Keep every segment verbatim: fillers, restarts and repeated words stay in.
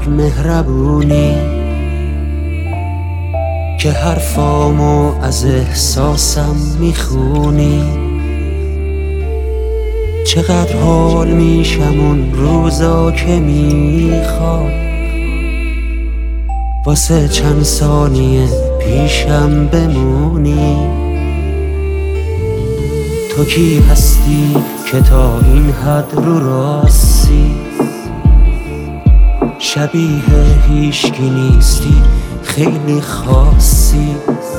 اینقدر مهربونی که حرفامو از احساسم میخونی. چقدر حال میشم اون روزا که میخواد واسه چند ثانیه پیشم بمونی. تو کی هستی که تا این حد رو راستی، شبیه هیچکی نیستی، خیلی خاصی.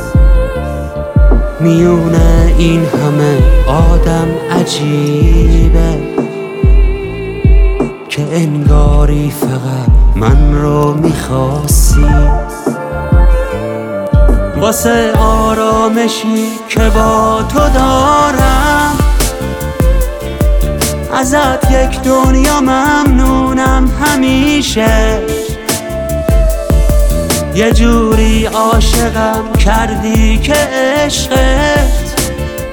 میونه این همه آدم عجیبه که انگاری فقط من رو میخواستی. واسه آرامشی که با تو دارم ازت یک دنیا ممنونم همیشه. یه جوری عاشقم کردی که عشقت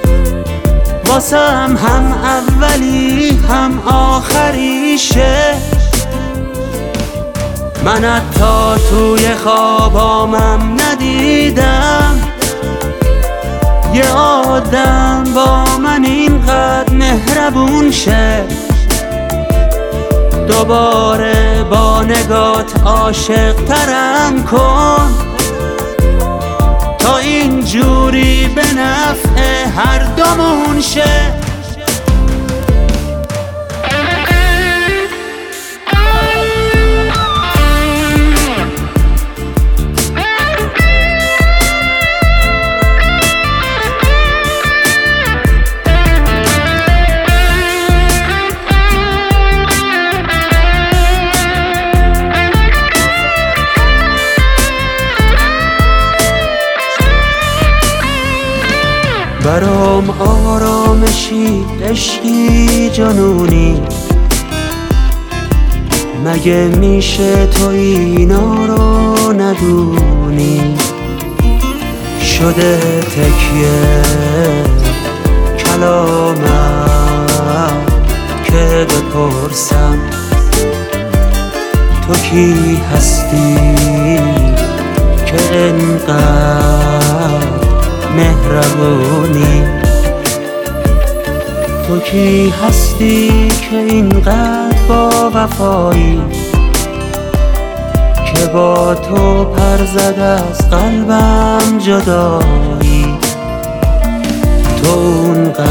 واسم هم اولی هم آخریشه. من حتی توی خوابامم ندیدم یه آدم با من اینقدر مهربون شه. دوباره با نگات عاشق ترم کن تا اینجوری به نفع هر دومون شه. برام آرامشی عشقی جنونی، مگه میشه تو اینا رو ندونی؟ شده تکیه کلامم که بپرسم تو کی هستی که انقدر مهربونی؟ تو کی هستی که اینقدر با وفایی که با تو پر زد از قلبم جدایی؟ تو اونقدر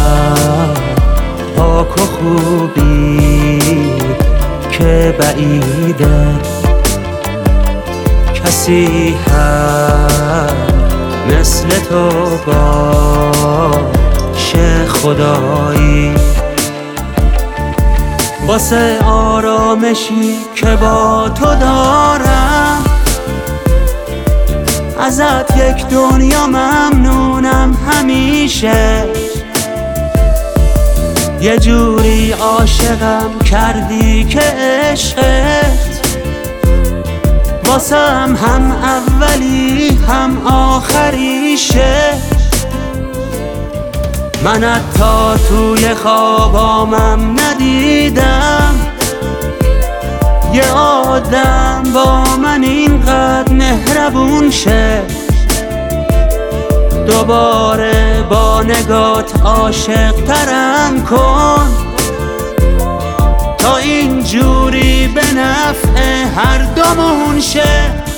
پاک و خوبی که بعیده کسی هست مثل تو باشه خدایی. واسه آرامشی که با تو دارم ازت یک دنیا ممنونم همیشه. یه جوری عاشقم کردی که عشقت واسم هم اولی هم آخریشه. من حتی توی خوابامم ندیدم یه آدم با من اینقدر مهربون شه. دوباره با نگات عاشق ترم کن تا اینجوری به نفع هر دومون شه.